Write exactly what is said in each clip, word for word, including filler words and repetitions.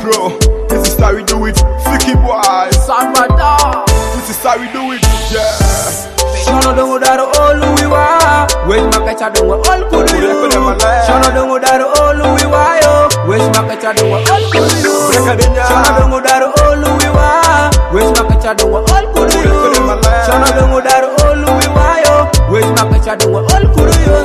bro. This is how we do it. Flicky boy. Salvador. This is how we do it. Yeah. Shono dongo daro olu wiwa. Wait makacha dongo all kudu yo. Shono dongo daro olu wiwa yo. Wait makacha dongo all kudu yo. Shono dongo daro olu wiwa. Wait makacha dongo all kudu yo. Shono dongo daro olu wiwa yo. Wait makacha dongo all kudu yo.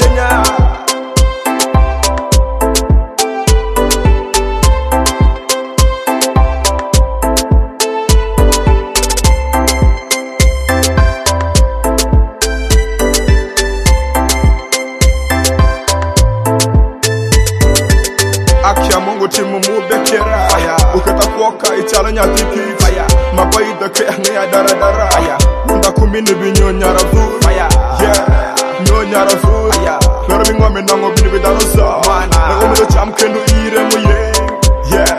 Akia Mungu timu mubekera uketa kuoka itala nyatiki mapaida ke ngaya dara dara munda kumini binyo nyara fu yeah nyo nyara fu nero mi ngome nango bini bidanosa na umelo chamkendo ire mu ye yeah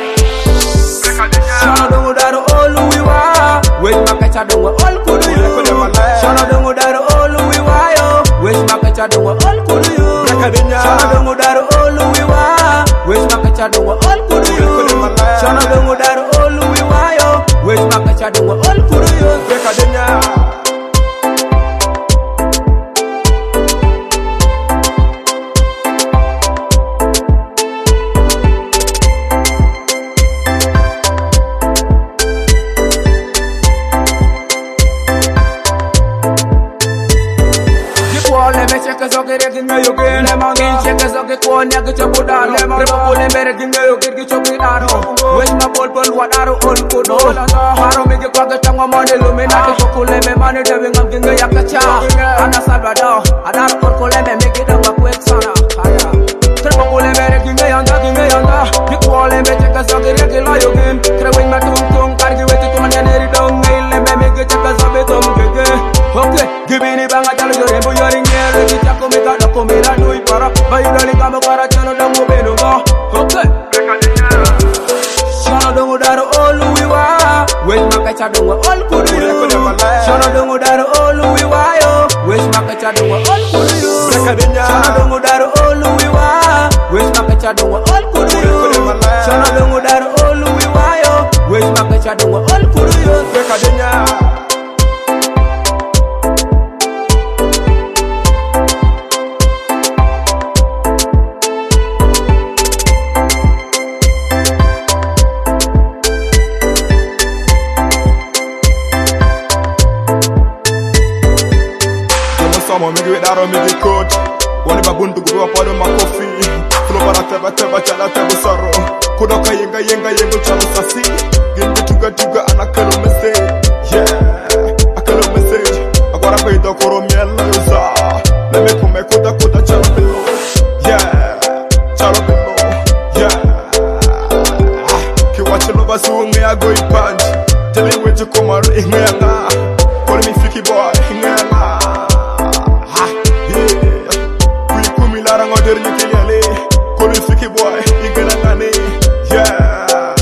Shono dongo daro olu wiwa wait makacha dongo all kudu yo. Shono dongo daro olu wiwa yo wait makacha dongo all kudu yo. Shono dongo daro olu wiwa wait makacha dongo all kudu yo. Shono dongo daro olu wiwa yo wait makacha dongo all kudu yo. Check us out, get it in the U K. Lemon, check us out, get one, get your good out. Lemon, pull him better in the U K, get your good out. Where's my ball, ball, what are all good? Haro make you crack the tongue of money, Luminati, pull him, money, deving up in the Yakacha. Anna Salvador, Anna pull him, make it on a quick son. Triple pull him, better in the Yanga, in the Yanga. You call him, check us out, get it in the U K. Throwing my tongue, tongue, can't give it to my nanny, don't nail him, make it check us out, get on the okay, give me the bang, I tell you, you're in here. Chako meka doko mera doi para bayudali kama para chano dango beno go okay Shono dongo daro olu wiwa wait makacha dongo all kudu yo Shono dongo daro olu wiwa yo wait makacha dongo all kudu yo Shono dongo daro olu wiwa wait makacha dongo all kudu yo Shono dongo daro olu wiwa yo wait makacha dongo all kudu yo Someone make it out of me the coat. One of my bun to go up on my coffee. Flow para teba teba chala teba sorrow. Kudoka yenga yenga yengo chala sasi. Gilbi tuga tuga anakalo message. Yeah, akalo message. Agora peido koro miela yosa. Leme kume kuda kuda chala below. Yeah, chala below. Yeah. Kiwache no basu nge ago ipanji. Tele wetu komaro inge anga. Call me Flicky boy inge anga. Flicky boy, you gonna ngane, yeah.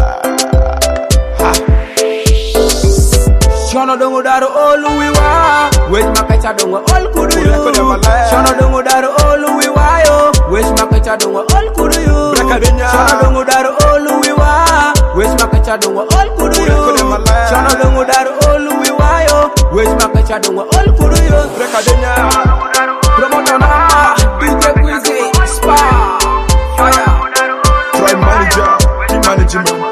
Shono dongo daro olu wiwa, wait makacha dongo all kudu yo. Shono dongo daro olu wiwa yo, wait makacha dongo all kudu yo. Shono dongo daro olu wiwa, wait makacha dongo all kudu yo. Shono dongo daro olu wiwa yo, wait makacha dongo all kudu yo. Promoter na D J Quizzy, Spa. Try manager, team management.